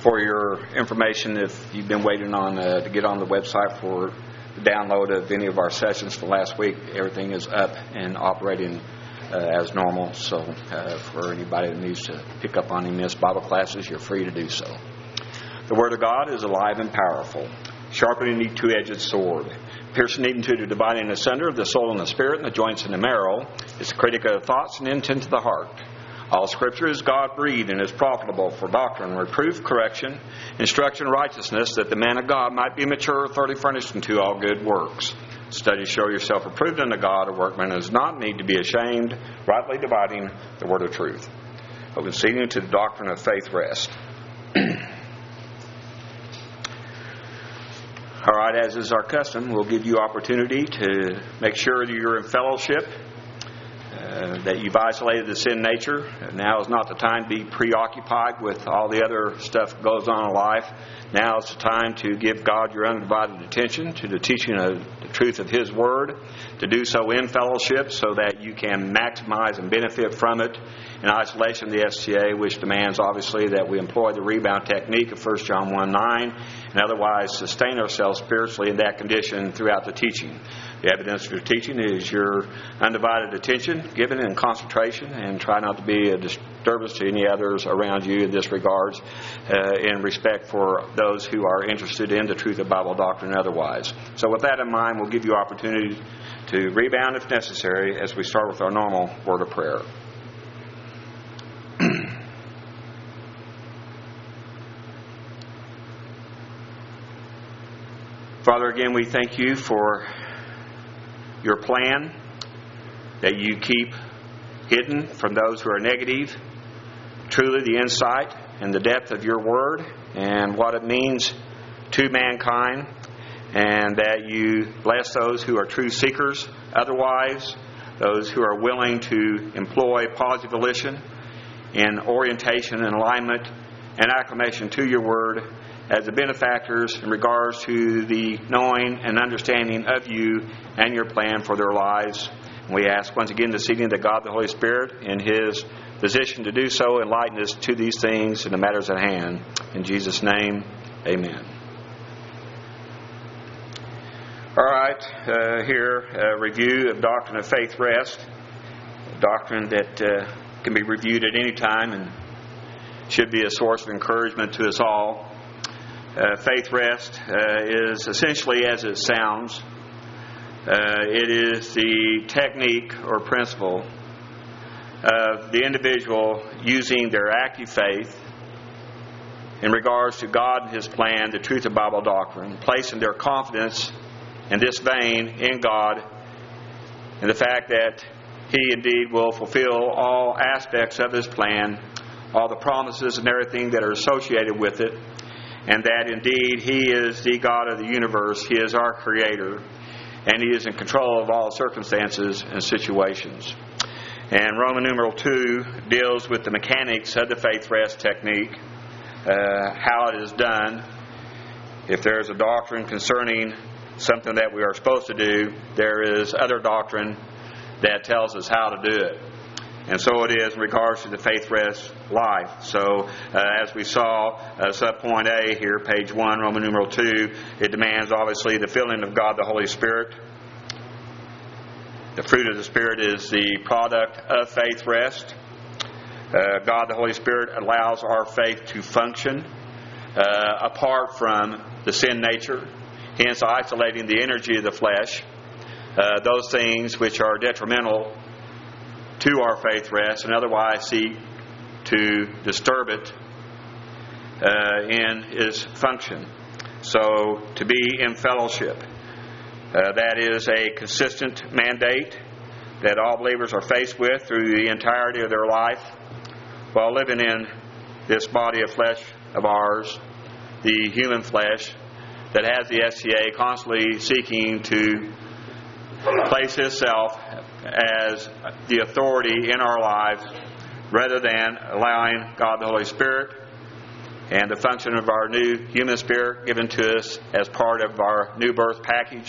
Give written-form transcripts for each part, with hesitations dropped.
For your information, if you've been waiting on to get on the website for the download of any of our sessions for last week, everything is up and operating as normal. So for anybody that needs to pick up on any missed Bible classes, you're free to do so. The Word of God is alive and powerful, sharper than any two-edged sword, piercing even to the dividing asunder of the soul and the spirit and the joints and the marrow. It's a critic of the thoughts and intent of the heart. All Scripture is God-breathed and is profitable for doctrine, reproof, correction, instruction, righteousness, that the man of God might be mature, thoroughly furnished unto all good works. Study, show yourself approved unto God, a workman does not need to be ashamed, rightly dividing the word of truth. Open seating to the doctrine of faith rest. All right, as is our custom, we'll give you opportunity to make sure that you're in fellowship, that you've isolated the sin nature. Now is not the time to be preoccupied with all the other stuff that goes on in life. Now is the time to give God your undivided attention to the teaching of the truth of His Word, to do so in fellowship so that you can maximize and benefit from it. In isolation, the FCA, which demands obviously that we employ the rebound technique of 1 John 1:9 and otherwise sustain ourselves spiritually in that condition throughout the teaching. The evidence for teaching is your undivided attention, given in concentration, and try not to be a disturbance to any others around you in this regards, in respect for those who are interested in the truth of Bible doctrine and otherwise. So with that in mind, we'll give you opportunity to rebound if necessary as we start with our normal word of prayer. Father, again, we thank you for your plan that you keep hidden from those who are negative. Truly the insight and the depth of your word and what it means to mankind, and that you bless those who are true seekers, otherwise those who are willing to employ positive volition in orientation and alignment and acclamation to your word as the benefactors in regards to the knowing and understanding of you and your plan for their lives. And we ask once again this evening that God the Holy Spirit, in His position to do so, enlighten us to these things and the matters at hand. In Jesus' name, amen. All right, here a review of Doctrine of Faith Rest, a doctrine that can be reviewed at any time and should be a source of encouragement to us all. Faith rest is essentially as it sounds. It is the technique or principle of the individual using their active faith in regards to God and His plan, the truth of Bible doctrine, placing their confidence in this vein in God and the fact that He indeed will fulfill all aspects of His plan, all the promises and everything that are associated with it, and that indeed He is the God of the universe, He is our Creator, and He is in control of all circumstances and situations. And Roman numeral 2 deals with the mechanics of the faith rest technique, how it is done. If there is a doctrine concerning something that we are supposed to do, there is other doctrine that tells us how to do it. And so it is in regards to the faith rest life. So as we saw, subpoint A here, page 1, Roman numeral 2, it demands obviously the filling of God the Holy Spirit. The fruit of the Spirit is the product of faith rest. God the Holy Spirit allows our faith to function apart from the sin nature, hence isolating the energy of the flesh, those things which are detrimental to our faith rest and otherwise seek to disturb it in its function. So to be in fellowship, that is a consistent mandate that all believers are faced with through the entirety of their life while living in this body of flesh of ours, the human flesh that has the FCA constantly seeking to place itself as the authority in our lives rather than allowing God the Holy Spirit and the function of our new human spirit given to us as part of our new birth package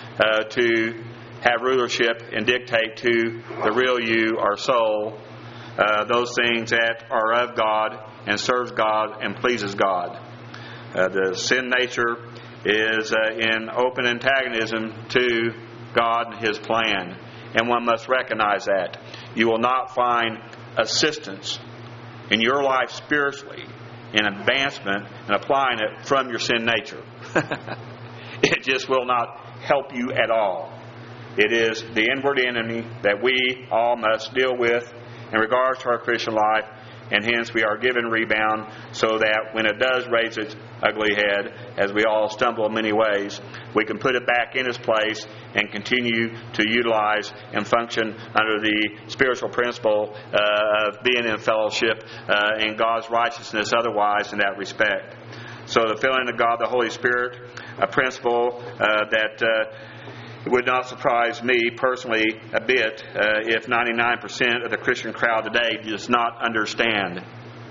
to have rulership and dictate to the real you, our soul, those things that are of God and serves God and pleases God. The sin nature is in open antagonism to God and His plan, and one must recognize that. You will not find assistance in your life spiritually in advancement and applying it from your sin nature. It just will not help you at all. It is the inward enemy that we all must deal with in regards to our Christian life, and hence we are given rebound so that when it does raise its ugly head, as we all stumble in many ways, we can put it back in its place and continue to utilize and function under the spiritual principle of being in fellowship in God's righteousness otherwise in that respect. So the filling of God, the Holy Spirit, a principle that it would not surprise me personally a bit if 99% of the Christian crowd today does not understand,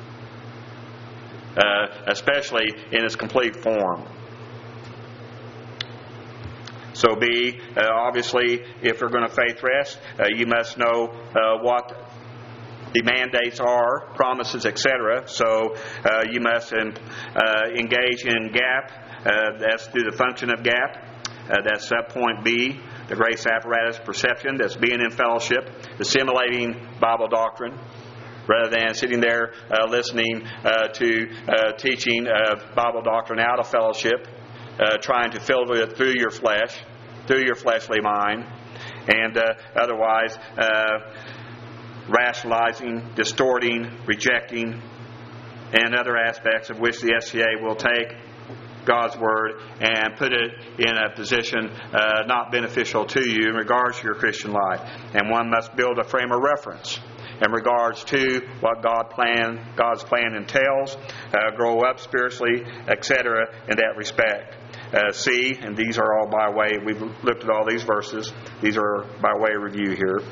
especially in its complete form. So obviously, if you're going to faith rest, you must know what the mandates are, promises, etc. So you must engage in GAP. That's through the function of GAP. That's point B, the grace apparatus perception. That's being in fellowship, assimilating Bible doctrine, rather than sitting there listening to teaching of Bible doctrine out of fellowship, trying to filter it through your flesh, through your fleshly mind, and otherwise rationalizing, distorting, rejecting, and other aspects of which the SCA will take God's Word and put it in a position not beneficial to you in regards to your Christian life. And one must build a frame of reference in regards to what God's plan entails, grow up spiritually, etc. in that respect. C, and these are all by way, we've looked at all these verses, these are by way of review here.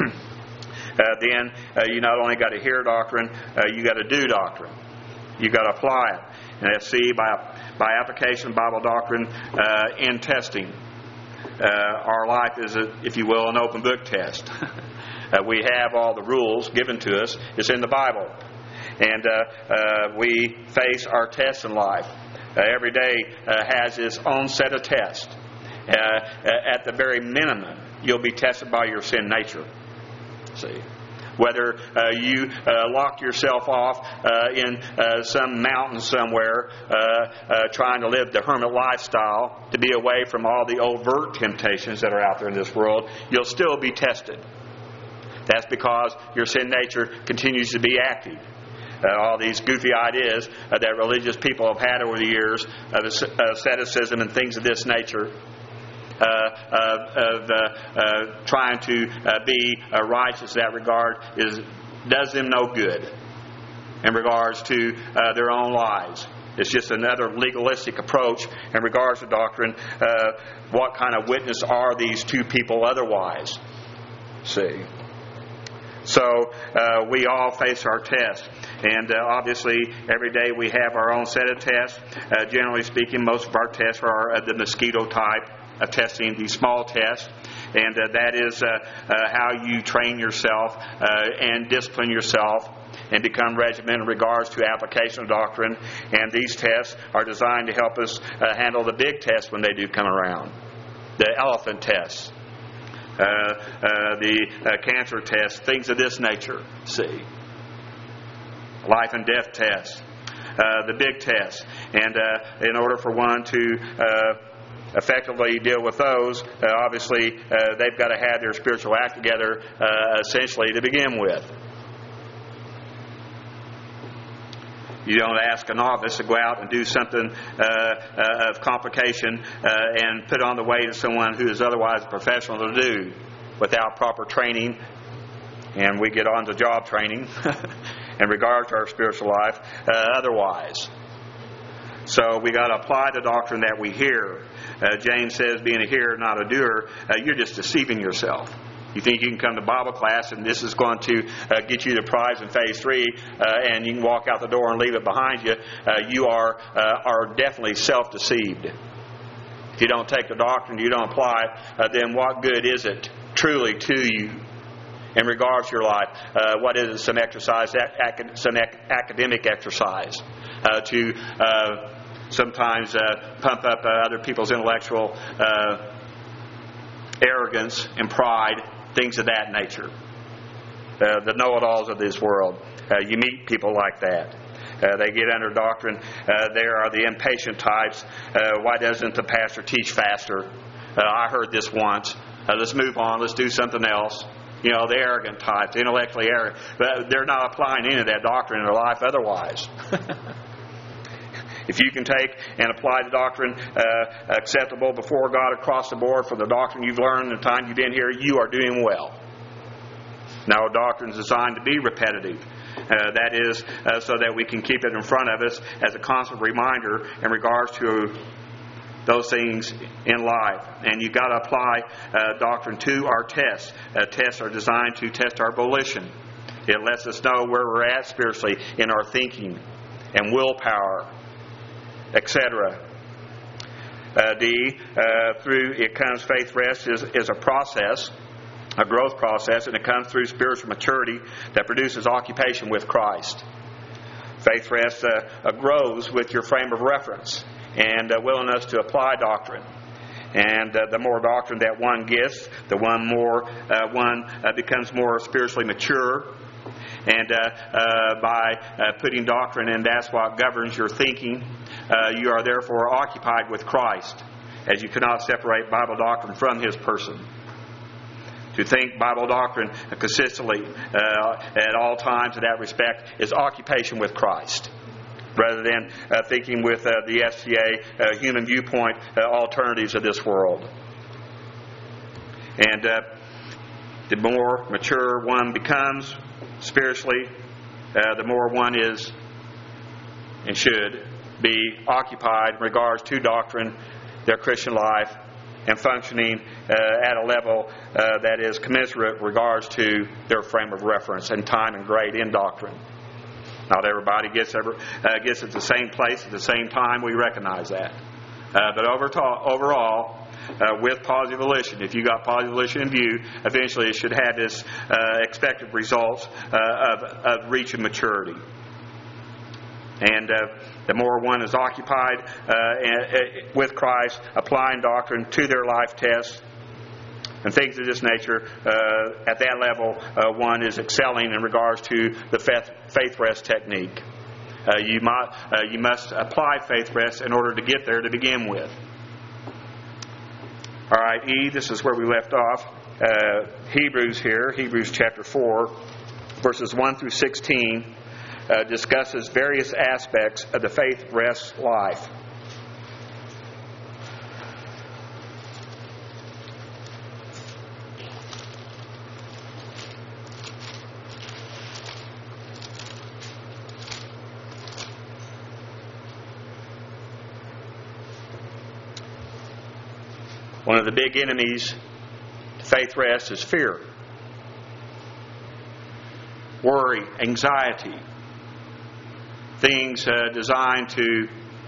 Then you not only got to hear doctrine, you got to do doctrine. You got to apply it. And that's C, by application of Bible doctrine in testing. Our life is, if you will, an open book test. We have all the rules given to us. It's in the Bible. And we face our tests in life. Every day has its own set of tests. At the very minimum, you'll be tested by your sin nature. See? Whether you lock yourself off in some mountain somewhere trying to live the hermit lifestyle to be away from all the overt temptations that are out there in this world, you'll still be tested. That's because your sin nature continues to be active. All these goofy ideas that religious people have had over the years of asceticism and things of this nature, trying to be righteous in that regard does them no good in regards to their own lives. It's just another legalistic approach in regards to doctrine. What kind of witness are these two people otherwise? See. So we all face our test. And obviously, every day we have our own set of tests. Generally speaking, most of our tests are the mosquito type of testing, these small tests. And that is how you train yourself and discipline yourself and become regimented in regards to application of doctrine. And these tests are designed to help us handle the big tests when they do come around. The elephant tests. The cancer tests, things of this nature. See. Life and death tests. The big tests. And in order for one to effectively deal with those, obviously they've got to have their spiritual act together essentially to begin with. You don't ask a novice to go out and do something of complication and put on the way to someone who is otherwise a professional to do without proper training. And we get on to job training in regard to our spiritual life otherwise. So we got to apply the doctrine that we hear. James says, being a hearer, not a doer, you're just deceiving yourself. You think you can come to Bible class and this is going to get you the prize in phase 3 and you can walk out the door and leave it behind you. You are definitely self-deceived. If you don't take the doctrine, you don't apply it, then what good is it truly to you in regards to your life. What is it? Some exercise, some academic exercise to sometimes pump up other people's intellectual arrogance and pride, things of that nature. The know-it-alls of this world. You meet people like that. They get under doctrine. There are the impatient types. Why doesn't the pastor teach faster? I heard this once. Let's move on. Let's do something else. The arrogant types, intellectually arrogant. But they're not applying any of that doctrine in their life otherwise. If you can take and apply the doctrine acceptable before God across the board for the doctrine you've learned in the time you've been here, you are doing well. Now, doctrine is designed to be repetitive. That is so that we can keep it in front of us as a constant reminder in regards to those things in life. And you've got to apply doctrine to our tests. Tests are designed to test our volition. It lets us know where we're at spiritually in our thinking and willpower, etc. Through it comes faith rest is a process, a growth process, and it comes through spiritual maturity that produces occupation with Christ. Faith rest grows with your frame of reference and willingness to apply doctrine. And the more doctrine that one gets, the one becomes more spiritually mature. And by putting doctrine in, that's what governs your thinking. You are therefore occupied with Christ, as you cannot separate Bible doctrine from His person. To think Bible doctrine consistently at all times in that respect is occupation with Christ, rather than thinking with the FCA human viewpoint alternatives of this world. And the more mature one becomes spiritually, the more one is and should be occupied in regards to doctrine, their Christian life, and functioning at a level that is commensurate in regards to their frame of reference and time and grade in doctrine. Not everybody gets at the same place at the same time. We recognize that. But overall, with positive volition, if you got positive volition in view, eventually it should have this expected results of reaching maturity. And the more one is occupied with Christ, applying doctrine to their life tests and things of this nature, at that level, one is excelling in regards to the faith rest technique. You must apply faith rest in order to get there to begin with. All right, E, this is where we left off. Hebrews chapter 4, verses 1 through 16. Discusses various aspects of the faith rest life. One of the big enemies to faith rest is fear, worry, anxiety. Things designed to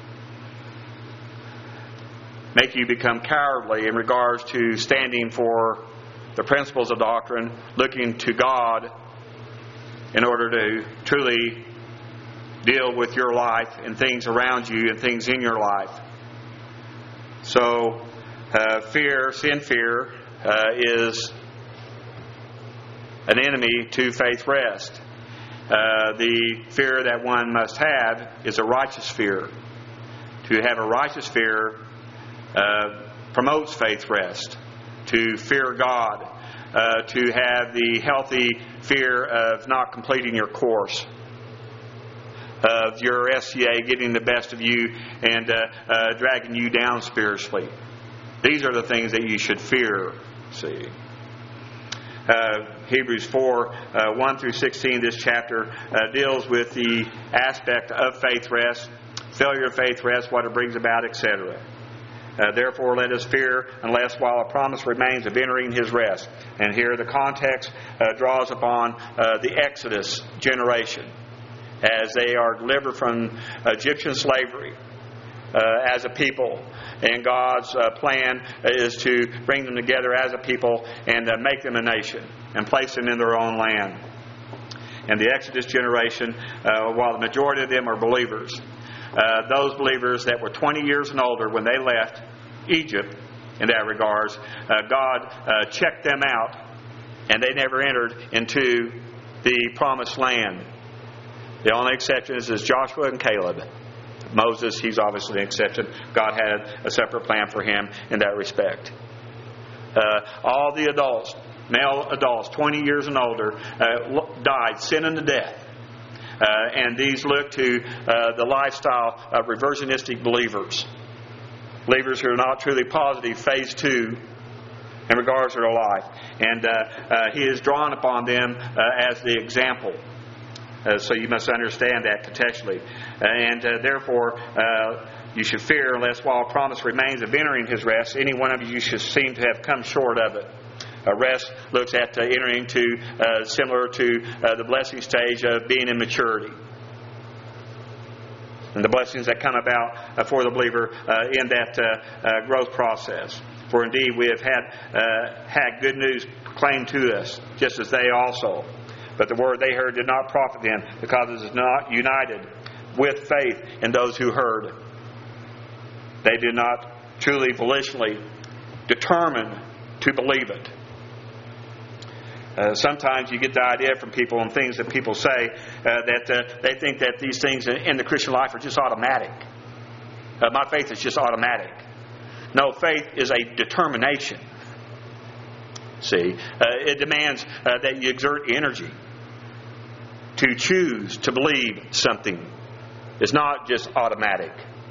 make you become cowardly in regards to standing for the principles of doctrine, looking to God in order to truly deal with your life and things around you and things in your life. So, sin fear, is an enemy to faith rest. The fear that one must have is a righteous fear. To have a righteous fear promotes faith rest. To fear God. To have the healthy fear of not completing your course. Of your SCA getting the best of you and dragging you down spiritually. These are the things that you should fear. See. Hebrews 4, 1 through 16, this chapter deals with the aspect of faith rest, failure of faith rest, what it brings about, etc. Therefore, let us fear, unless while a promise remains of entering His rest. And here the context draws upon the Exodus generation, as they are delivered from Egyptian slavery as a people. And God's plan is to bring them together as a people and make them a nation. and place them in their own land. And the Exodus generation, while the majority of them are believers, those believers that were 20 years and older when they left Egypt, in that regards, God checked them out, and they never entered into the promised land. The only exceptions is Joshua and Caleb. Moses, he's obviously an exception. God had a separate plan for him in that respect. All the adults, male adults, 20 years and older, died, sinning to death. And these look to the lifestyle of reversionistic believers. Believers who are not truly positive, phase 2, in regards to their life. And He is drawn upon them as the example. So you must understand that contextually. And therefore, you should fear, unless while promise remains of entering His rest, any one of you should seem to have come short of it. Rest looks at entering to, similar to the blessing stage of being in maturity. And the blessings that come about for the believer in that growth process. For indeed we have had good news proclaimed to us, just as they also. But the word they heard did not profit them, because it is not united with faith in those who heard. They did not truly volitionally determine to believe it. Sometimes you get the idea from people and things that people say that they think that these things in the Christian life are just automatic. My faith is just automatic. No, faith is a determination. See, it demands that you exert energy to choose to believe something. It's not just automatic.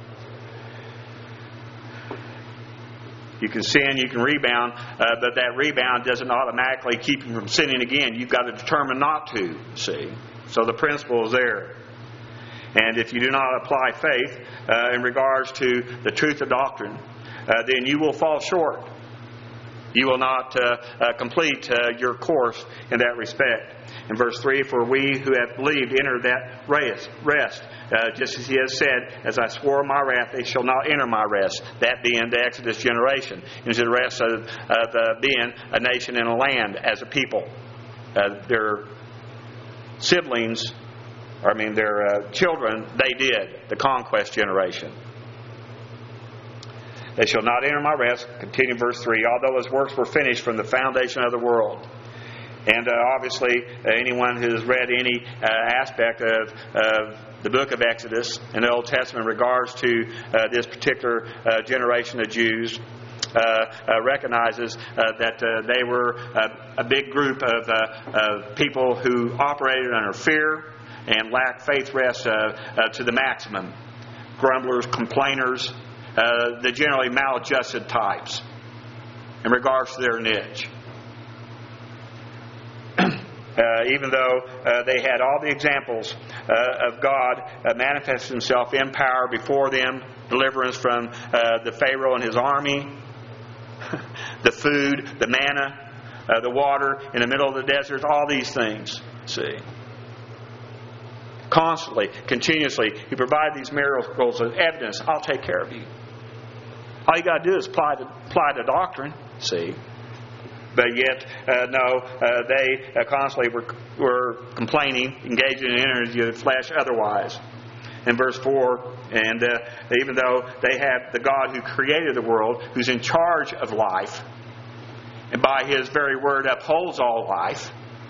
You can sin, you can rebound, but that rebound doesn't automatically keep you from sinning again. You've got to determine not to, see. So the principle is there. And if you do not apply faith in regards to the truth of doctrine, then you will fall short. You will not complete your course in that respect. In verse 3, for we who have believed enter that rest. Just as He has said, as I swore in my wrath, they shall not enter my rest. that being the Exodus generation, into the rest of being a nation and a land as a people. Their siblings, their children, they did, the conquest generation. They shall not enter my rest, continue verse 3, although His works were finished from the foundation of the world. And obviously, anyone who has read any aspect of the book of Exodus in the Old Testament in regards to this particular generation of Jews recognizes that they were a big group of people who operated under fear and lacked faith rest to the maximum. Grumblers, complainers, the generally maladjusted types in regards to their niche. Even though they had all the examples of God manifest Himself in power before them, deliverance from the Pharaoh and his army, the food, the manna, the water in the middle of the desert, all these things. See, constantly, continuously, He provided these miracles as evidence. I'll take care of you. All you got to do is apply the doctrine. See. But yet, they constantly were complaining, engaging in energy of the flesh otherwise. In verse 4, and even though they have the God who created the world, who's in charge of life, and by His very word upholds all life,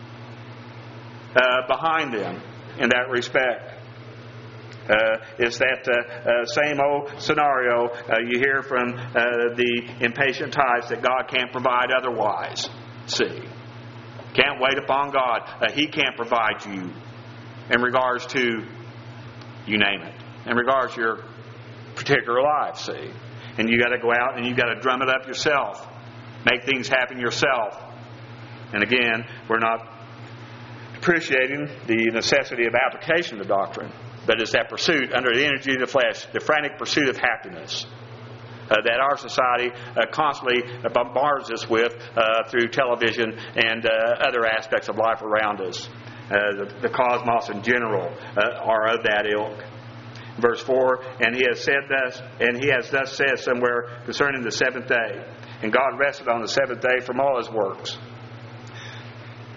behind them in that respect. It's that same old scenario you hear from the impatient types that God can't provide otherwise. See, can't wait upon God. He can't provide you in regards to, you name it, in regards to your particular life. See, and you got to go out and you got to drum it up yourself, make things happen yourself. And again, we're not appreciating the necessity of application of the doctrine. But it's that pursuit under the energy of the flesh, the frantic pursuit of happiness that our society constantly bombards us with through television and other aspects of life around us. The cosmos in general are of that ilk. Verse 4, and He has thus said somewhere concerning the seventh day, and God rested on the seventh day from all His works.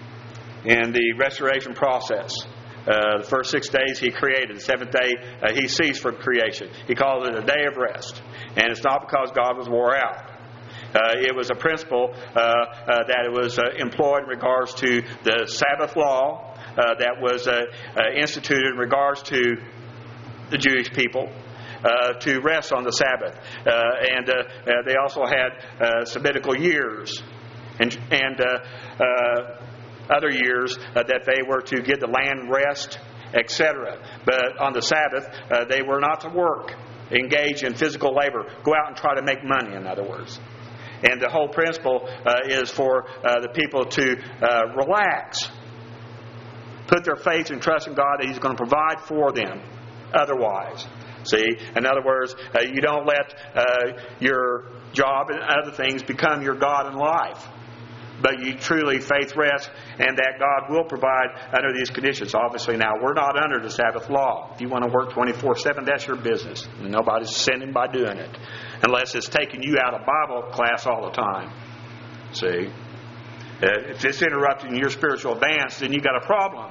in the restoration process. The first 6 days He created. The seventh day He ceased from creation. He called it a day of rest. And it's not because God was wore out. It was a principle that it was employed in regards to the Sabbath law that was instituted in regards to the Jewish people to rest on the Sabbath. And they also had Sabbatical years and other years that they were to give the land rest, etc. But on the Sabbath, they were not to work, engage in physical labor, go out and try to make money, in other words. And the whole principle is for the people to relax, put their faith and trust in God that He's going to provide for them otherwise. See, in other words, you don't let your job and other things become your God in life. But you truly faith rest, and that God will provide under these conditions. Obviously now, we're not under the Sabbath law. If you want to work 24/7, that's your business. And nobody's sinning by doing it. Unless it's taking you out of Bible class all the time. See? If it's interrupting your spiritual advance, then you got a problem.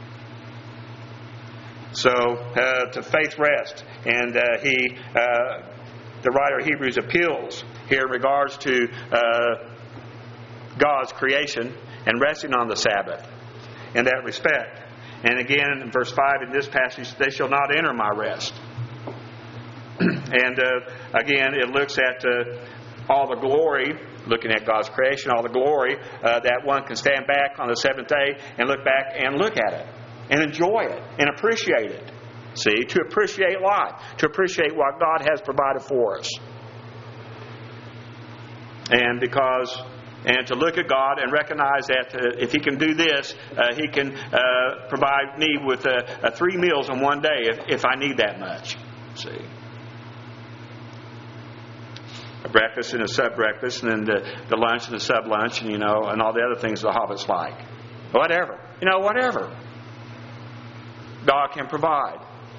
So, to faith rest. And the writer of Hebrews appeals here in regards to God's creation and resting on the Sabbath in that respect. And again, in verse 5 in this passage, they shall not enter my rest. And again, it looks at all the glory, looking at God's creation, all the glory that one can stand back on the seventh day and look back and look at it and enjoy it and appreciate it. See, to appreciate life, to appreciate what God has provided for us. And to look at God and recognize that if He can do this, He can provide me with 3 meals in one day if I need that much. See, a breakfast and a sub-breakfast, and then the lunch and the sub-lunch, and and all the other things the hobbits like. Whatever, whatever God can provide.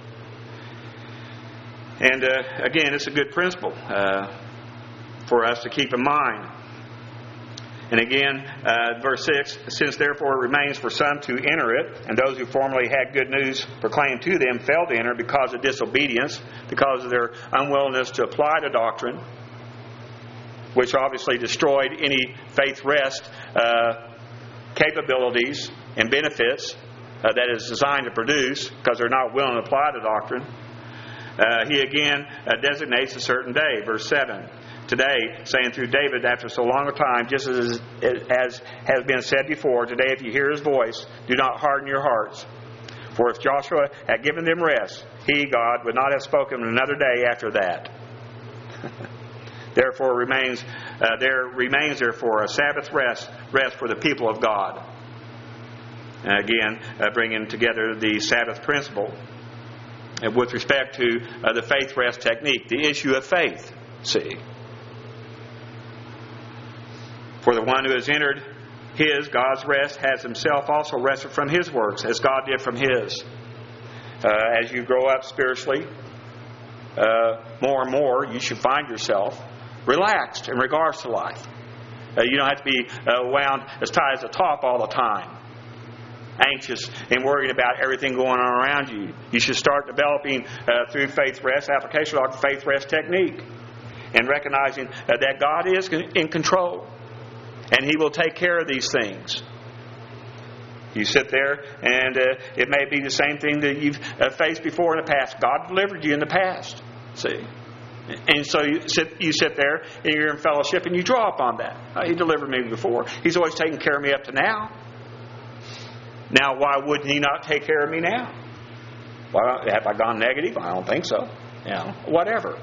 And again, it's a good principle for us to keep in mind. And again, verse 6, since therefore it remains for some to enter it, and those who formerly had good news proclaimed to them failed to enter because of disobedience, because of their unwillingness to apply the doctrine, which obviously destroyed any faith rest capabilities and benefits that is designed to produce, because they're not willing to apply the doctrine. He again designates a certain day, verse 7. Today, saying through David after so long a time, just as has been said before, today if you hear His voice, do not harden your hearts. For if Joshua had given them rest, He, God, would not have spoken another day after that. Therefore there remains therefore a Sabbath rest for the people of God. And again, bringing together the Sabbath principle with respect to the faith rest technique, the issue of faith. See. For the one who has entered God's rest, has himself also rested from his works, as God did from His. As you grow up spiritually, more and more, you should find yourself relaxed in regards to life. You don't have to be wound as tight as a top all the time, anxious and worried about everything going on around you. You should start developing through faith rest, application of faith rest technique, and recognizing that God is in control. And He will take care of these things. You sit there, and it may be the same thing that you've faced before in the past. God delivered you in the past. See? And so you sit there, and you're in fellowship, and you draw upon that. He delivered me before. He's always taken care of me up to now. Now, why wouldn't He not take care of me now? Well, have I gone negative? I don't think so. Whatever.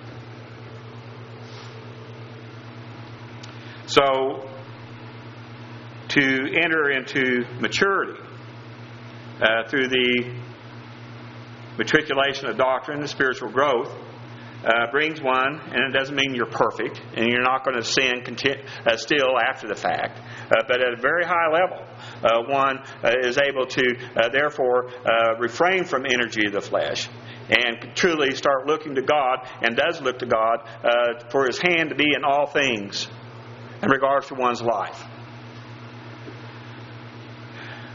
So, to enter into maturity through the matriculation of doctrine, the spiritual growth, brings one, and it doesn't mean you're perfect, and you're not going to sin still after the fact, but at a very high level, one is able to therefore refrain from energy of the flesh and truly start looking to God, and does look to God for His hand to be in all things in regards to one's life.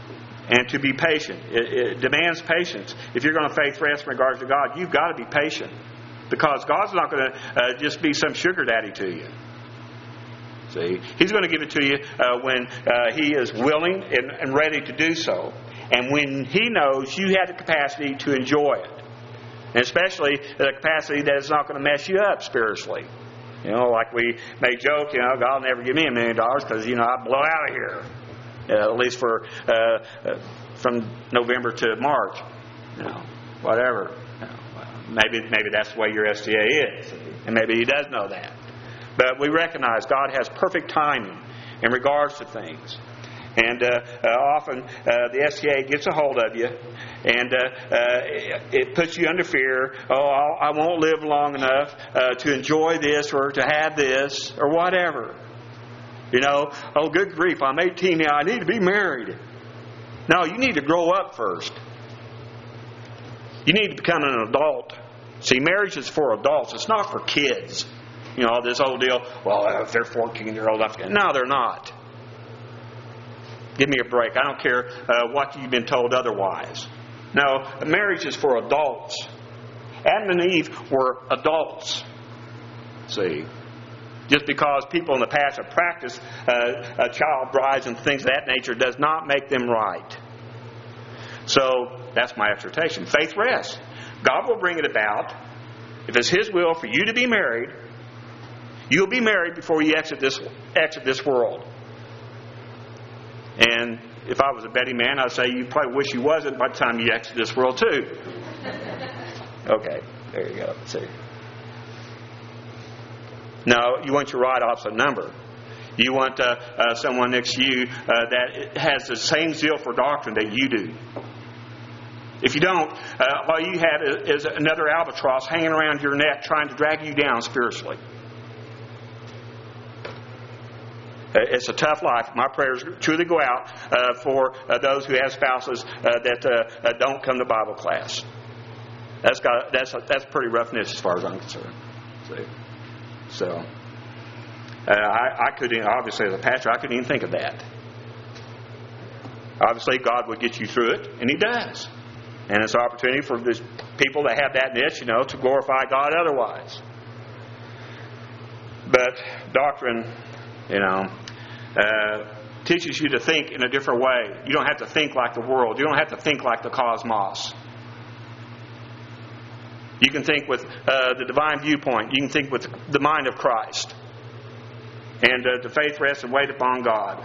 and to be patient. It demands patience. If you're going to faith rest in regards to God, you've got to be patient. Because God's not going to just be some sugar daddy to you. See, He's going to give it to you when He is willing and ready to do so. And when He knows you have the capacity to enjoy it. And especially the capacity that it's not going to mess you up spiritually. You know, like we may joke, you know, God will never give me $1 million because, you know, I blow out of here. At least for from November to March. You know, whatever. You know, maybe that's the way your STA is. And maybe He does know that. But we recognize God has perfect timing in regards to things. And often the STA gets a hold of you and it puts you under fear. Oh, I won't live long enough to enjoy this or to have this or whatever. You know, oh, good grief, I'm 18 now, I need to be married. No, you need to grow up first. You need to become an adult. See, marriage is for adults. It's not for kids. You know, this whole deal, well, if they're 14, they're old enough. No, they're not. Give me a break. I don't care what you've been told otherwise. No, marriage is for adults. Adam and Eve were adults. See, just because people in the past have practiced child brides and things of that nature does not make them right. So that's my exhortation. Faith rests. God will bring it about. If it's His will for you to be married, you'll be married before you exit this world. And if I was a betting man, I'd say you probably wish you wasn't by the time you exit this world too. Okay, there you go. See. No, you want your right opposite number. You want someone next to you that has the same zeal for doctrine that you do. If you don't, all you have is another albatross hanging around your neck trying to drag you down spiritually. It's a tough life. My prayers truly go out for those who have spouses that don't come to Bible class. That's pretty roughness as far as I'm concerned. See? So, I couldn't, obviously as a pastor, I couldn't even think of that. Obviously, God would get you through it, and He does. And it's an opportunity for these people that have that niche, you know, to glorify God otherwise. But doctrine, you know, teaches you to think in a different way. You don't have to think like the world. You don't have to think like the cosmos. You can think with the divine viewpoint. You can think with the mind of Christ. And to faith rest and wait upon God.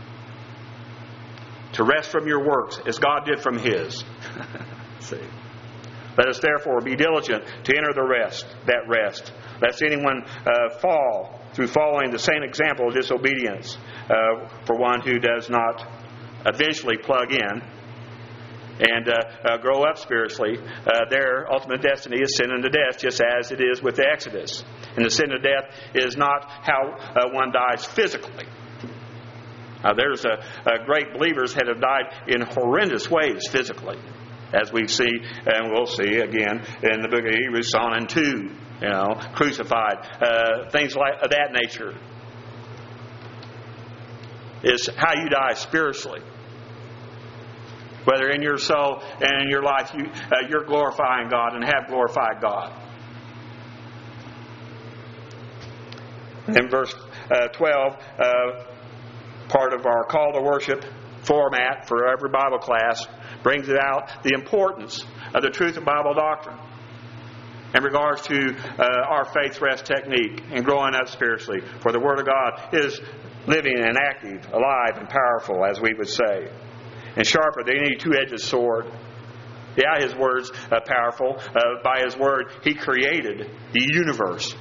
To rest from your works as God did from His. See. Let us therefore be diligent to enter the rest, that rest. Lest anyone fall through following the same example of disobedience for one who does not eventually plug in and grow up spiritually. Their ultimate destiny is sin unto death, just as it is with the Exodus. And the sin of death is not how one dies physically. There's great believers that have died in horrendous ways physically, as we see, and we'll see again in the book of Hebrews, on and 2, you know, crucified, things like of that nature. Is how you die spiritually. Whether in your soul and in your life you're glorifying God and have glorified God. In verse 12, part of our call to worship format for every Bible class brings it out the importance of the truth of Bible doctrine in regards to our faith rest technique and growing up spiritually. For the Word of God is living and active, alive and powerful, as we would say, and sharper than any two-edged sword. Yeah, His Word's powerful. By His Word, He created the universe.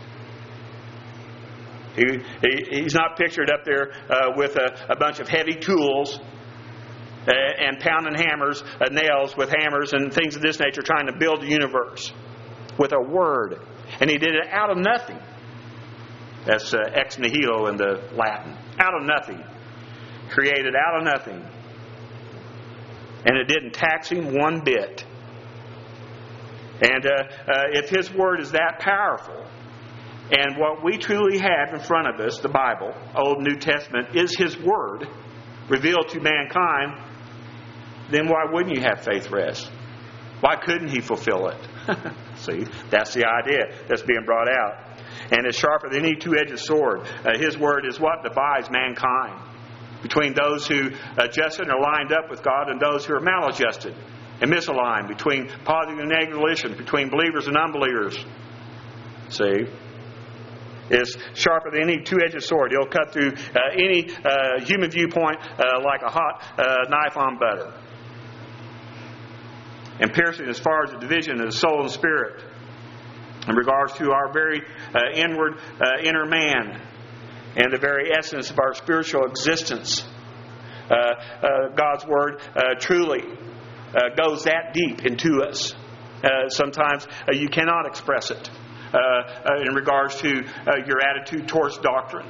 He's not pictured up there with a bunch of heavy tools and pounding hammers, nails with hammers and things of this nature, trying to build the universe with a word. And He did it out of nothing. That's ex nihilo in the Latin. Out of nothing. Created out of nothing. And it didn't tax Him one bit. And if His Word is that powerful, and what we truly have in front of us, the Bible, Old and New Testament, is His Word revealed to mankind, then why wouldn't you have faith rest? Why couldn't He fulfill it? See, that's the idea that's being brought out. And it's sharper than any two-edged sword. His word is what divides mankind between those who adjusted and are lined up with God and those who are maladjusted and misaligned, between positive and negative volition, between believers and unbelievers. See? It's sharper than any two-edged sword. It'll cut through any human viewpoint like a hot knife on butter. And piercing as far as the division of the soul and spirit in regards to our very inward inner man and the very essence of our spiritual existence. God's Word truly goes that deep into us. Sometimes you cannot express it in regards to your attitude towards doctrine.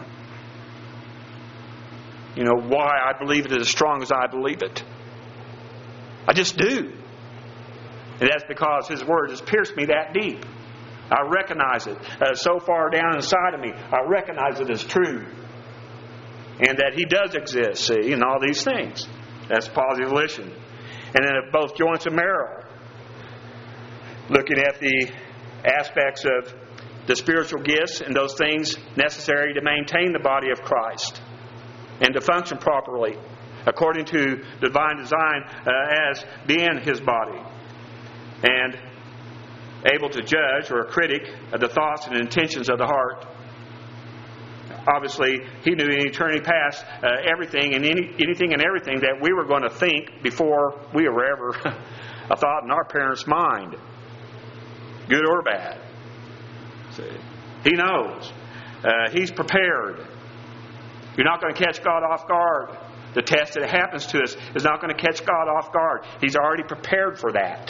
You know, why I believe it as strong as I believe it. I just do. And that's because His Word has pierced me that deep. I recognize it so far down inside of me. I recognize it as true. And that He does exist, see, and all these things. That's positive volition. And then of both joints and marrow. Looking at the aspects of the spiritual gifts and those things necessary to maintain the body of Christ and to function properly according to divine design as being His body. And able to judge or a critic of the thoughts and intentions of the heart. Obviously, He knew in eternity past everything and anything and everything that we were going to think before we were ever a thought in our parents' mind, good or bad. See? He knows. He's prepared. You're not going to catch God off guard. The test that happens to us is not going to catch God off guard. He's already prepared for that.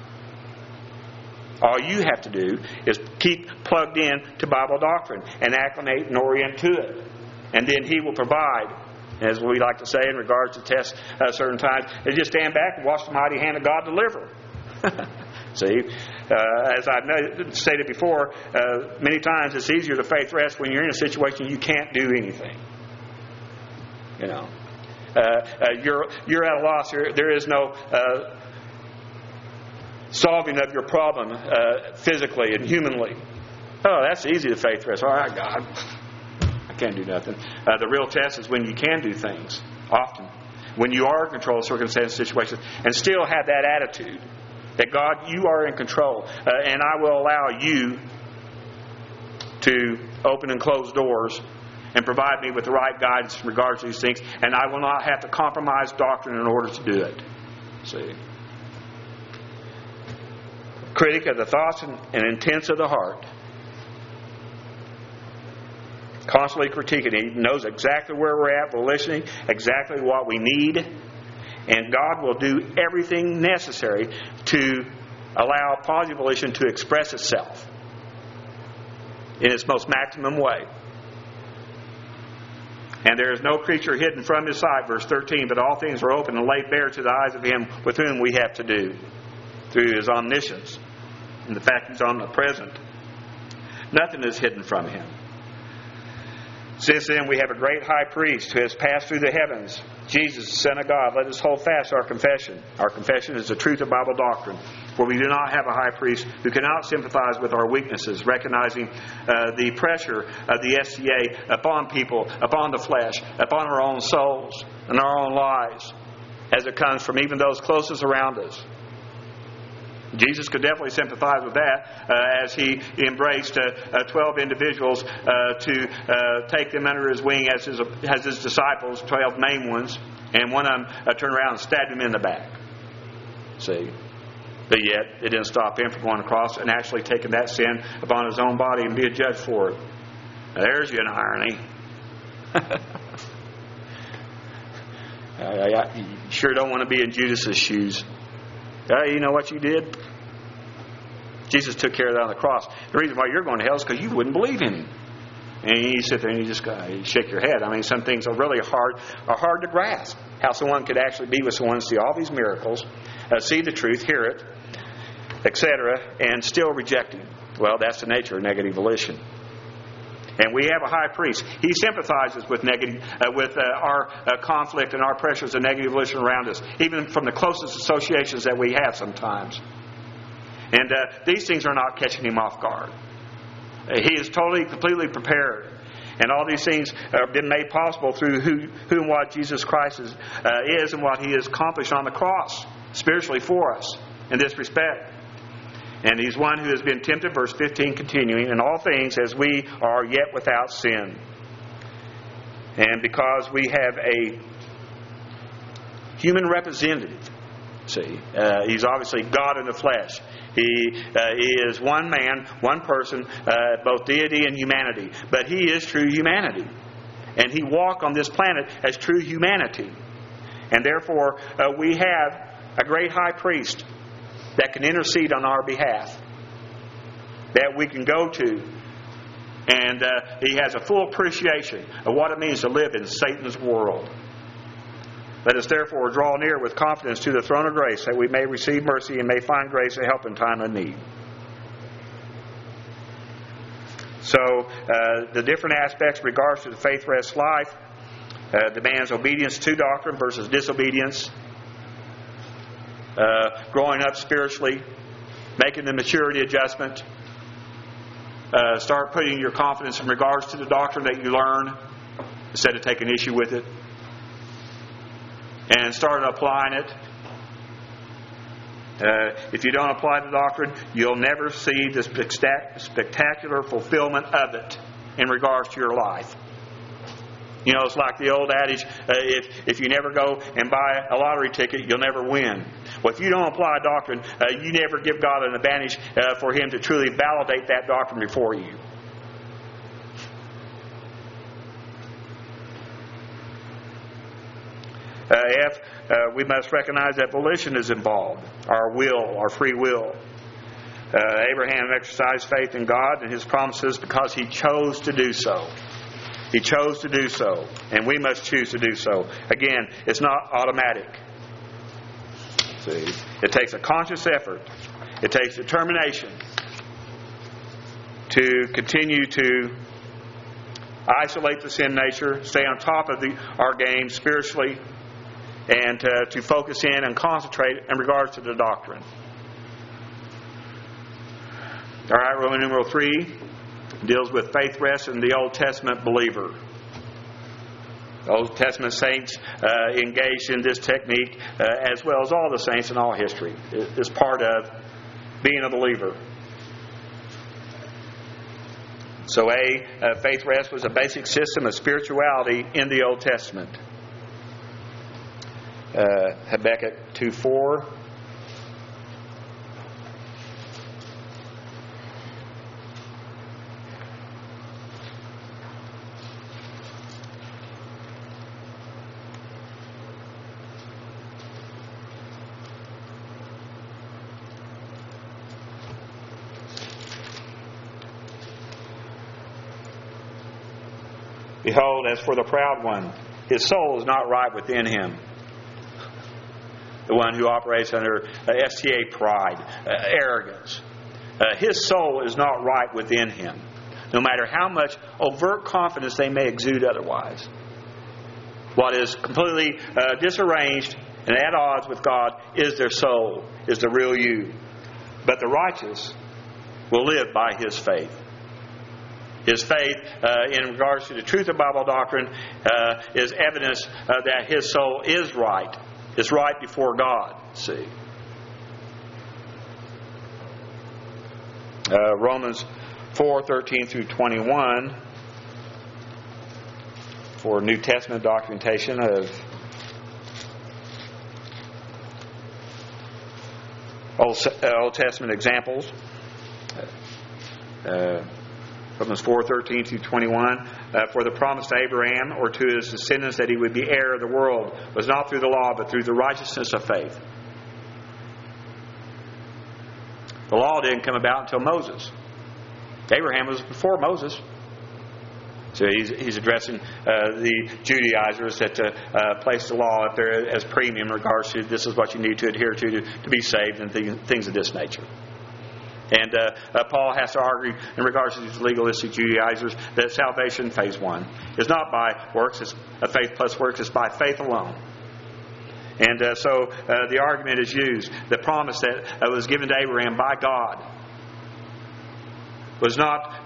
All you have to do is keep plugged in to Bible doctrine and acclimate and orient to it. And then He will provide, as we like to say in regards to tests certain times, is just stand back and watch the mighty hand of God deliver. See, as I've stated before, many times it's easier to faith rest when you're in a situation you can't do anything. You know, you're at a loss. There is no solving of your problem physically and humanly. Oh, that's easy to faith rest. All right, God, I can't do nothing. The real test is when you can do things, often. When you are in control of circumstances, situations, and still have that attitude that God, you are in control, and I will allow you to open and close doors and provide me with the right guidance in regards to these things, and I will not have to compromise doctrine in order to do it. See? Critic of the thoughts and intents of the heart. Constantly critiquing. He knows exactly where we're at, volitioning, exactly what we need. And God will do everything necessary to allow positive volition to express itself in its most maximum way. And there is no creature hidden from His sight, verse 13, but all things are open and laid bare to the eyes of Him with whom we have to do, through His omniscience and the fact He's omnipresent. Nothing is hidden from Him. Since then we have a great high priest who has passed through the heavens, Jesus, the Son of God. Let us hold fast our confession. Our confession is the truth of Bible doctrine. For we do not have a high priest who cannot sympathize with our weaknesses, recognizing the pressure of the SCA upon people, upon the flesh, upon our own souls and our own lives, as it comes from even those closest around us. Jesus could definitely sympathize with that as He embraced 12 individuals to take them under His wing as His disciples, 12 main ones, and one of them turned around and stabbed Him in the back. See? But yet, it didn't stop Him from going across and actually taking that sin upon His own body and being judged for it. Now, there's you an irony. You sure don't want to be in Judas's shoes. You know what you did? Jesus took care of that on the cross. The reason why you're going to hell is because you wouldn't believe in Him. And you sit there and you shake your head. I mean, some things are really hard to grasp. How someone could actually be with someone, see all these miracles, see the truth, hear it, etc., and still reject Him. Well, that's the nature of negative volition. And we have a high priest. He sympathizes with our conflict and our pressures and negative volition around us, even from the closest associations that we have sometimes. And these things are not catching him off guard. He is totally, completely prepared. And all these things have been made possible through who and what Jesus Christ is and what He has accomplished on the cross, spiritually for us in this respect. And He's one who has been tempted, verse 15 continuing, in all things as we are yet without sin. And because we have a human representative, He's obviously God in the flesh. He is one man, one person, both deity and humanity. But He is true humanity. And He walked on this planet as true humanity. And therefore, we have a great high priest that can intercede on our behalf, that we can go to. And He has a full appreciation of what it means to live in Satan's world. Let us therefore draw near with confidence to the throne of grace, that we may receive mercy and may find grace to help in time of need. So, the different aspects in regards to the faith rest life demands obedience to doctrine versus disobedience, growing up spiritually, making the maturity adjustment, start putting your confidence in regards to the doctrine that you learn instead of taking issue with it, and start applying it. If you don't apply the doctrine, you'll never see the spectacular fulfillment of it in regards to your life. You know, it's like the old adage, if you never go and buy a lottery ticket, you'll never win. Well, if you don't apply doctrine, you never give God an advantage for Him to truly validate that doctrine before you. We must recognize that volition is involved. Our will, our free will. Abraham exercised faith in God and His promises because he chose to do so. He chose to do so. And we must choose to do so. Again, it's not automatic. See? It takes a conscious effort. It takes determination to continue to isolate the sin nature, stay on top of our game spiritually, and to focus in and concentrate in regards to the doctrine. All right, Roman numeral 3 deals with faith rest in the Old Testament believer. The Old Testament saints engaged in this technique as well as all the saints in all history. It's part of being a believer. So faith rest was a basic system of spirituality in the Old Testament. Habakkuk 2:4. Behold, as for the proud one, his soul is not right within him. The one who operates under STA pride, arrogance. His soul is not right within him, no matter how much overt confidence they may exude otherwise. What is completely disarranged and at odds with God is their soul, is the real you. But the righteous will live by his faith. His faith in regards to the truth of Bible doctrine is evidence that his soul is right. It's right before God. See, Romans 4:13 through 21 for New Testament documentation of Old Testament examples. Romans 4:13 through 21. For the promise to Abraham or to his descendants that he would be heir of the world was not through the law, but through the righteousness of faith. The law didn't come about until Moses. Abraham was before Moses. So he's addressing the Judaizers that place the law up there as premium in regards to this is what you need to adhere to be saved and things of this nature. And Paul has to argue in regards to these legalistic Judaizers that salvation, phase 1, is not by works. It's a faith plus works. It's by faith alone. And so the argument is used. The promise that was given to Abraham by God was not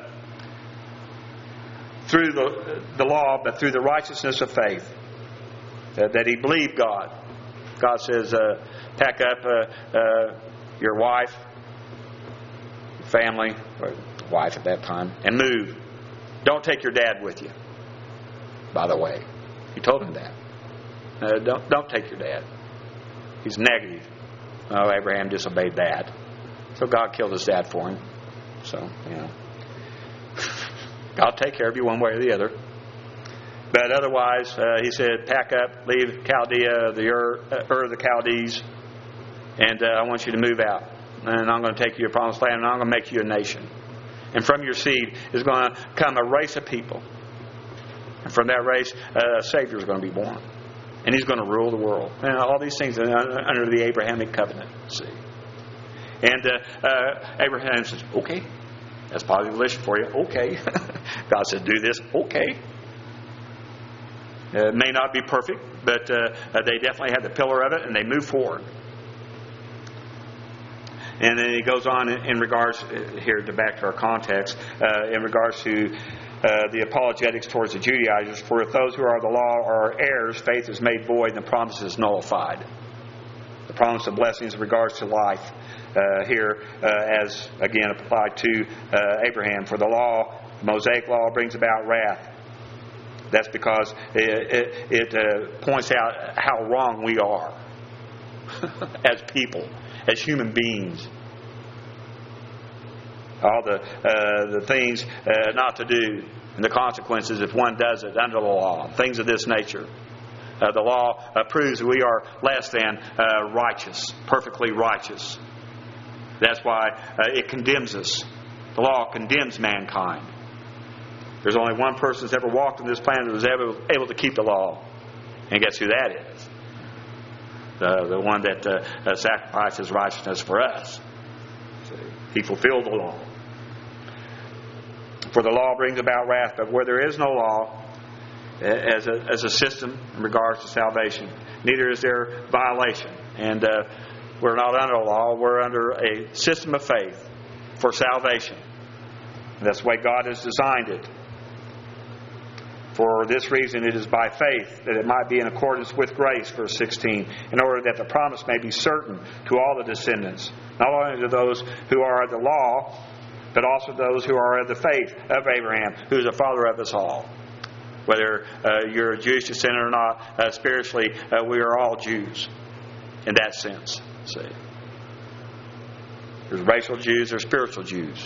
through the law, but through the righteousness of faith. That he believed God. God says, pack up your wife, family, or wife at that time, and move. Don't take your dad with you. By the way, he told him that. Don't take your dad. He's negative. Oh, Abraham disobeyed that, so God killed his dad for him. So God will take care of you one way or the other. But otherwise, he said, pack up, leave Chaldea, the Ur of the Chaldees, and I want you to move out. And I'm going to take you to your promised land, and I'm going to make you a nation. And from your seed is going to come a race of people. And from that race, a Savior is going to be born. And He's going to rule the world. And all these things are under the Abrahamic covenant. See? And Abraham says, okay, that's positive volition for you. Okay. God said, do this. Okay. It may not be perfect, but they definitely had the pillar of it, and they moved forward. And then he goes on in regards, here to back to our context, in regards to the apologetics towards the Judaizers. For if those who are the law are heirs, faith is made void and the promise is nullified. The promise of blessings in regards to life here, as again applied to Abraham. For the law, the Mosaic law, brings about wrath. That's because it points out how wrong we are as people, as human beings. All the things not to do and the consequences if one does it under the law. Things of this nature. The law proves that we are less than righteous, perfectly righteous. That's why it condemns us. The law condemns mankind. There's only one person that's ever walked on this planet that was able to keep the law. And guess who that is? The one that sacrifices righteousness for us. He fulfilled the law. For the law brings about wrath, but where there is no law as a system in regards to salvation, neither is there violation. And we're not under a law, we're under a system of faith for salvation. And that's the way God has designed it. For this reason it is by faith, that it might be in accordance with grace, verse 16, in order that the promise may be certain to all the descendants, not only to those who are of the law, but also those who are of the faith of Abraham, who is the father of us all. Whether you're a Jewish descendant or not, spiritually, we are all Jews in that sense. See, there's racial Jews, there's spiritual Jews.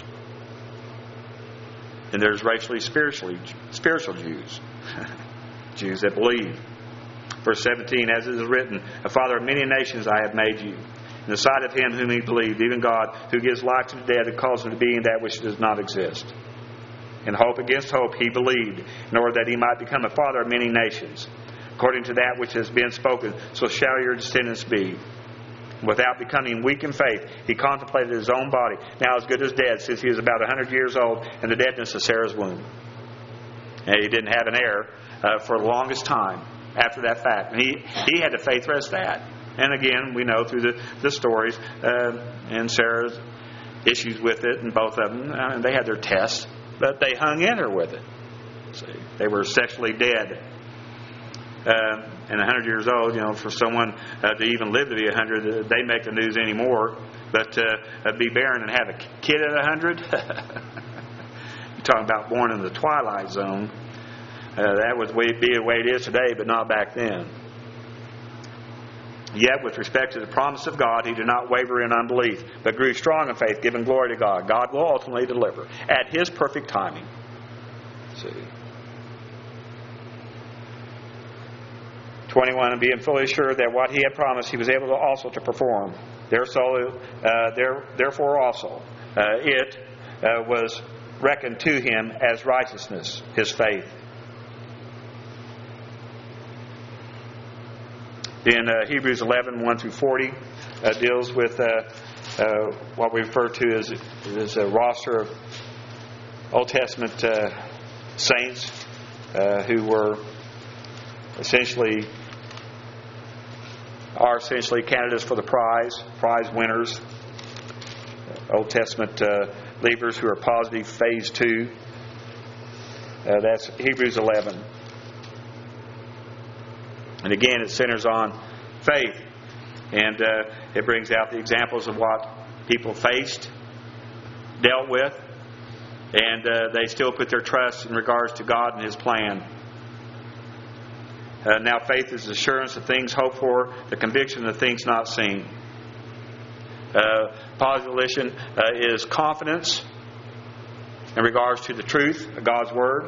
And there's racially spiritual Jews. Jews that believe. Verse 17, as it is written, a father of many nations I have made you, in the sight of him whom he believed, even God, who gives life to the dead and calls into being that which does not exist. In hope against hope he believed, in order that he might become a father of many nations. According to that which has been spoken, so shall your descendants be. Without becoming weak in faith, he contemplated his own body, now as good as dead, since he was about 100 years old, in the deadness of Sarah's womb. And he didn't have an heir for the longest time after that fact. And he had to faith rest that. And again, we know through the stories and Sarah's issues with it, and both of them, they had their tests, but they hung in there with it. See, they were sexually dead. And 100 years old, for someone to even live to be 100, they make the news anymore. But be barren and have a kid at 100? You're talking about born in the twilight zone. That would be the way it is today, but not back then. Yet, with respect to the promise of God, he did not waver in unbelief, but grew strong in faith, giving glory to God. God will ultimately deliver at His perfect timing. See. 21, and being fully assured that what he had promised he was able to also to perform. Therefore also it was reckoned to him as righteousness, his faith. In Hebrews 11, 1 through 40, deals with what we refer to as a roster of Old Testament saints who were essentially candidates for the prize winners. Old Testament believers who are positive phase 2. That's Hebrews 11. And again, it centers on faith. And it brings out the examples of what people faced, dealt with, and they still put their trust in regards to God and His plan. Now faith is assurance of things hoped for, the conviction of things not seen. Positive volition is confidence in regards to the truth of God's Word.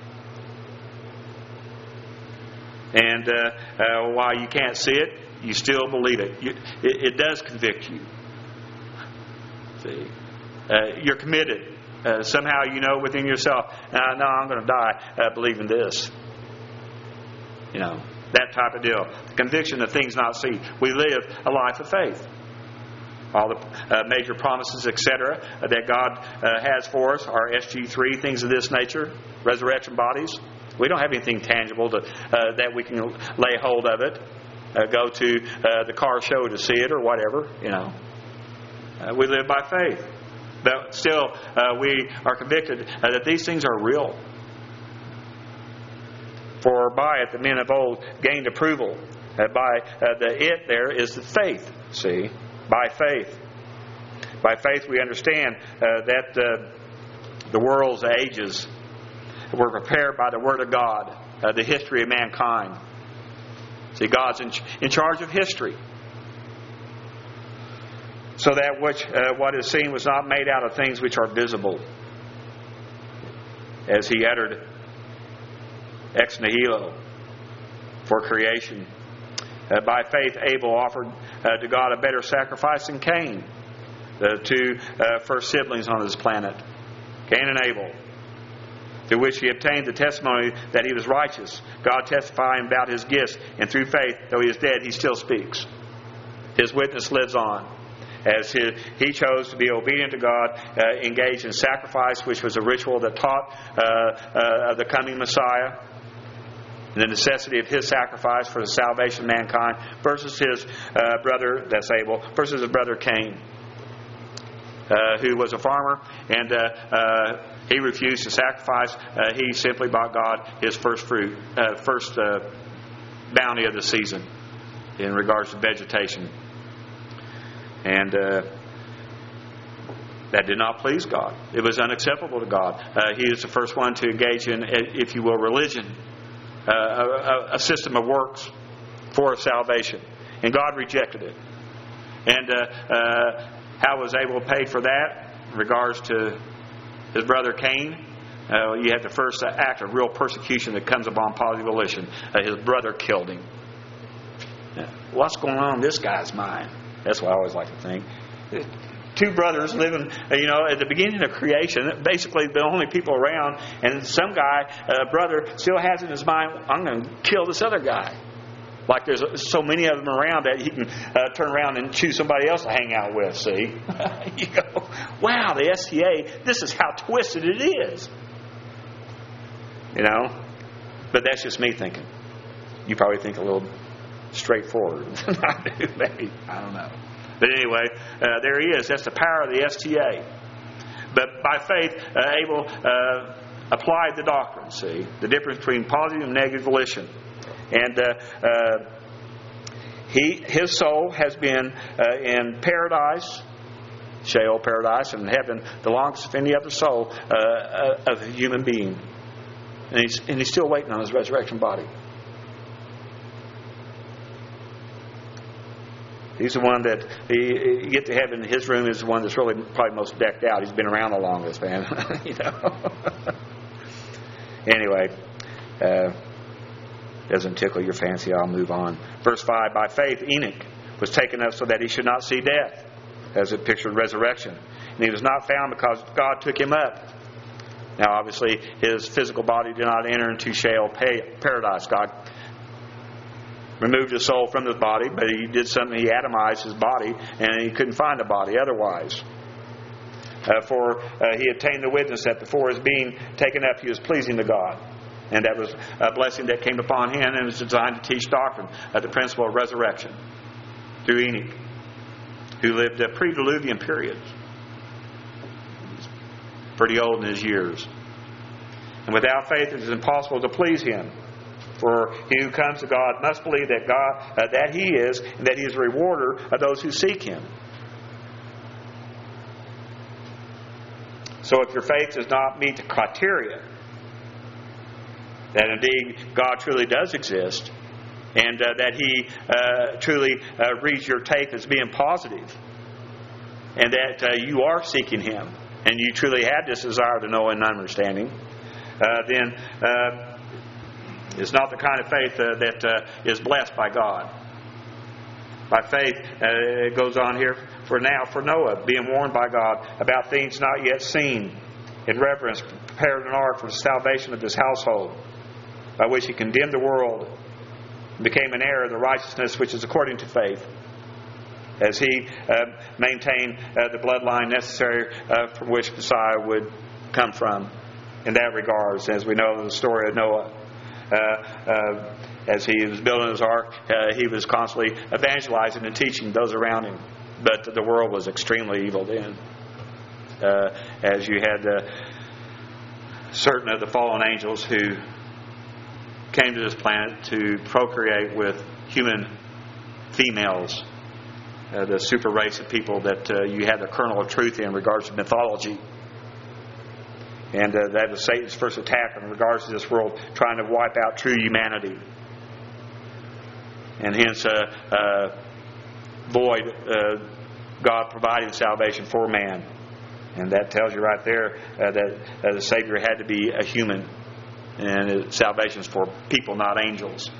And while you can't see it, you still believe it. It does convict you. See, you're committed. Somehow you know within yourself, no, I'm going to die believing this. You know, that type of deal. The conviction of things not seen. We live a life of faith. All the major promises, etc., that God has for us are SG3, things of this nature, resurrection bodies. We don't have anything tangible that we can lay hold of it. Go to the car show to see it or whatever, you know. We live by faith. But still, we are convicted that these things are real. For by it the men of old gained approval. By the it there is the faith, see. By faith. By faith we understand that the world's ages were prepared by the Word of God, the history of mankind. See, God's in charge of history. So that what is seen was not made out of things which are visible. As He uttered ex nihilo for creation. By faith Abel offered to God a better sacrifice than Cain, the two first siblings on this planet, Cain and Abel, through which he obtained the testimony that he was righteous, God testifying about his gifts, and through faith, though he is dead, he still speaks. His witness lives on. As he chose to be obedient to God, engaged in sacrifice, which was a ritual that taught the coming Messiah, the necessity of his sacrifice for the salvation of mankind, versus his brother, that's Abel, versus his brother Cain, who was a farmer, and he refused to sacrifice. He simply brought God his first fruit, first bounty of the season in regards to vegetation. And that did not please God. It was unacceptable to God. He is the first one to engage in, if you will, religion. A system of works for salvation. And God rejected it. And how was Abel paid for that in regards to his brother Cain? You have the first act of real persecution that comes upon positive volition. His brother killed him. What's going on in this guy's mind? That's what I always like to think. Two brothers living, at the beginning of creation, basically the only people around, and some guy, brother, still has in his mind, I'm going to kill this other guy. Like there's so many of them around that he can turn around and choose somebody else to hang out with, see? You go, wow, the STA, this is how twisted it is. But that's just me thinking. You probably think a little straightforward than I do, maybe. I don't know. But anyway, there he is. That's the power of the STA. But by faith, Abel applied the doctrine, see? The difference between positive and negative volition. And his soul has been in paradise, Sheol paradise, and heaven, the longest of any other soul of a human being. And he's still waiting on his resurrection body. He's the one that, you get to heaven, his room is the one that's really probably most decked out. He's been around the longest, man. Anyway, doesn't tickle your fancy, I'll move on. Verse 5, by faith Enoch was taken up so that he should not see death, as it pictured resurrection. And he was not found because God took him up. Now, obviously, his physical body did not enter into Sheol paradise. God removed his soul from his body, but he did something. He atomized his body, and he couldn't find a body otherwise. For he obtained the witness that before his being taken up, he was pleasing to God. And that was a blessing that came upon him, and was designed to teach doctrine of the principle of resurrection through Enoch, who lived a pre-Diluvian period. He's pretty old in his years. And without faith it is impossible to please him. For he who comes to God must believe that God, that He is, and that He is a rewarder of those who seek Him. So if your faith does not meet the criteria that indeed God truly does exist, and that He truly reads your tape as being positive, and that you are seeking Him, and you truly have this desire to know and understanding, then it's not the kind of faith that is blessed by God. By faith, it goes on here, for Noah, being warned by God about things not yet seen, in reverence prepared an ark for the salvation of his household, by which he condemned the world, and became an heir of the righteousness which is according to faith, as he maintained the bloodline necessary from which Messiah would come from. In that regards, as we know the story of Noah, as he was building his ark, he was constantly evangelizing and teaching those around him. But the world was extremely evil then. As you had certain of the fallen angels who came to this planet to procreate with human females, the super race of people that you had the kernel of truth in regards to mythology. And that was Satan's first attack in regards to this world, trying to wipe out true humanity. And hence, void God providing salvation for man. And that tells you right there that the Savior had to be a human. And salvation is for people, not angels.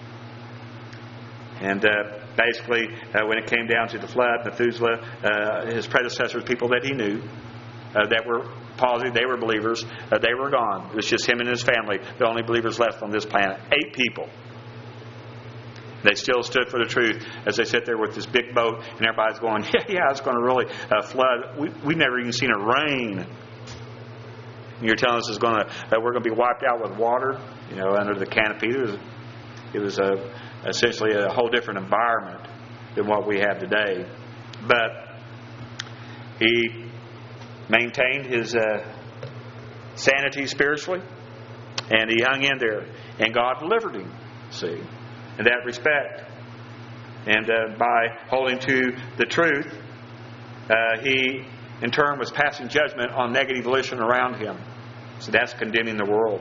And basically, when it came down to the flood, Methuselah, his predecessors, people that he knew, that were positive, they were believers, they were gone. It was just him and his family, the only believers left on this planet. 8 people. They still stood for the truth as they sit there with this big boat, and everybody's going, yeah, it's going to really flood. We've never even seen a rain. And you're telling us we're going to be wiped out with water, under the canopy. It was essentially a whole different environment than what we have today. But he maintained his sanity spiritually, and he hung in there, and God delivered him, see, in that respect. And by holding to the truth, he in turn was passing judgment on negative volition around him. So that's condemning the world.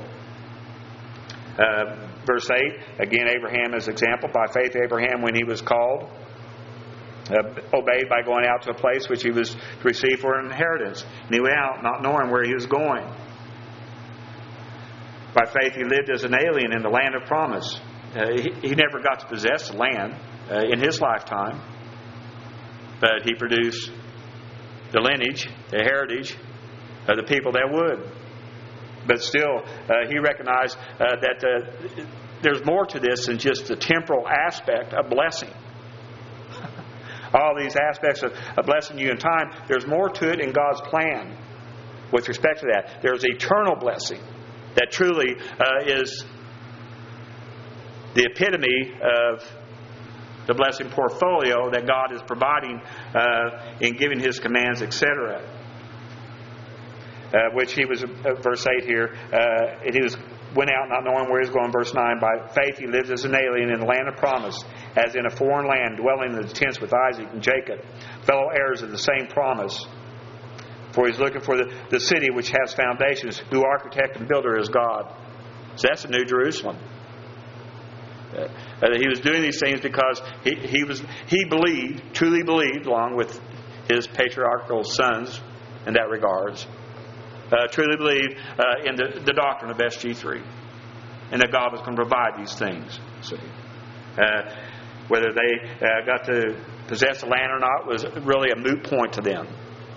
Verse 8, again, Abraham as example. By faith Abraham, when he was called, obeyed by going out to a place which he was to receive for an inheritance. And he went out not knowing where he was going. By faith he lived as an alien in the land of promise. He never got to possess the land in his lifetime. But he produced the lineage, the heritage of the people that would. But still, he recognized that there's more to this than just the temporal aspect of blessing. All these aspects of blessing you in time, there's more to it in God's plan with respect to that. There's eternal blessing that truly is the epitome of the blessing portfolio that God is providing in giving His commands, etc. Which he was, verse 8 here, he went out not knowing where he was going, verse 9. By faith he lived as an alien in the land of promise, as in a foreign land, dwelling in the tents with Isaac and Jacob, fellow heirs of the same promise. For he's looking for the city which has foundations, whose architect and builder is God. So that's the New Jerusalem. He was doing these things because he believed, truly believed, along with his patriarchal sons in that regards, truly believed in the doctrine of SG3, and that God was going to provide these things. See, whether they got to possess the land or not was really a moot point to them.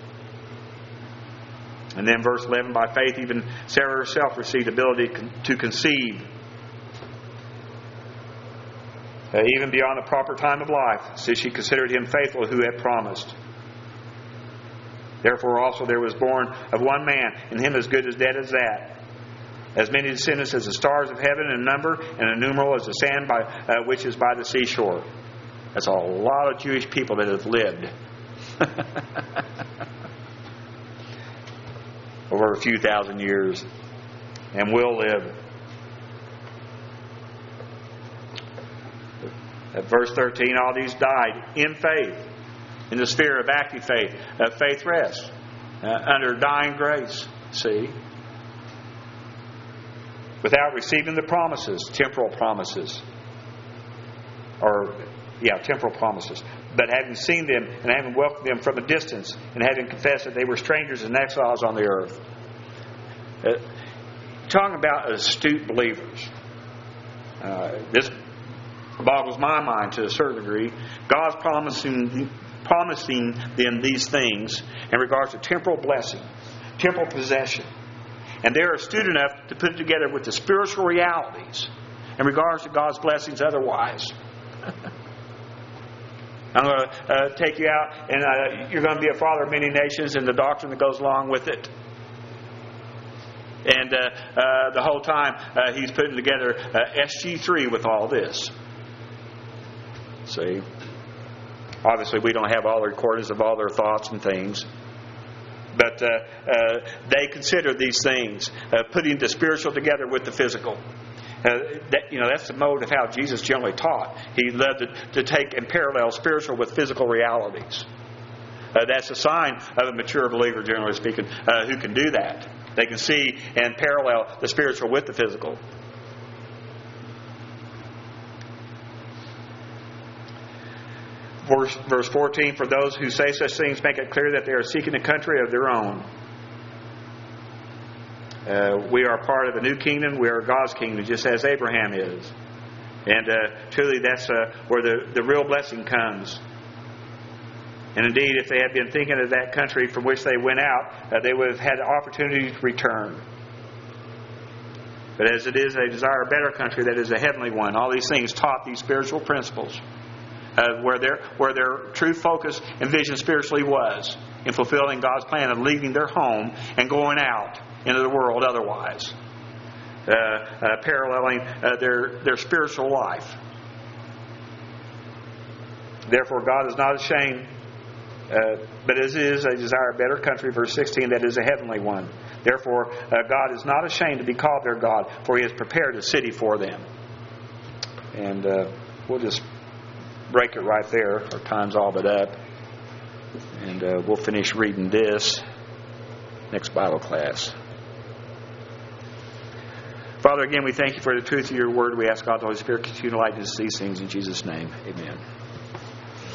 And then verse 11, by faith even Sarah herself received ability to conceive, even beyond the proper time of life, since she considered him faithful who had promised. Therefore also there was born of one man, in him as good as dead as that. As many descendants as the stars of heaven in number, and innumerable as the sand which is by the seashore. That's a lot of Jewish people that have lived. Over a few thousand years. And will live. At verse 13, all these died in faith. In the sphere of active faith. Faith rest. Under dying grace. See? Without receiving the promises. Temporal promises. Temporal promises. But having seen them and having welcomed them from a distance and having confessed that they were strangers and exiles on the earth. Talking about astute believers. This boggles my mind to a certain degree. God's promising them these things in regards to temporal blessing, temporal possession. And they're astute enough to put it together with the spiritual realities in regards to God's blessings otherwise. I'm going to take you out and you're going to be a father of many nations and the doctrine that goes along with it. And the whole time he's putting together SG3 with all this. See? Obviously we don't have all the recordings of all their thoughts and things. But they consider these things, putting the spiritual together with the physical. That's the mode of how Jesus generally taught. He loved to take and parallel spiritual with physical realities. That's a sign of a mature believer, generally speaking, who can do that. They can see and parallel the spiritual with the physical. Verse 14, for those who say such things make it clear that they are seeking a country of their own. We are part of a new kingdom. We are God's kingdom, just as Abraham is. And truly that's where the real blessing comes. And indeed, if they had been thinking of that country from which they went out, they would have had the opportunity to return. But as it is, they desire a better country that is a heavenly one. All these things taught these spiritual principles. Where their true focus and vision spiritually was in fulfilling God's plan of leaving their home and going out into the world otherwise, paralleling their spiritual life. Therefore, God is not ashamed, but as it is, they desire a better country. Verse 16, that is a heavenly one. Therefore, God is not ashamed to be called their God, for He has prepared a city for them. And we'll just break it right there. Our time's all but up. And we'll finish reading this next Bible class. Father, again, we thank you for the truth of your word. We ask God, the Holy Spirit, continue to light us these things in Jesus' name. Amen.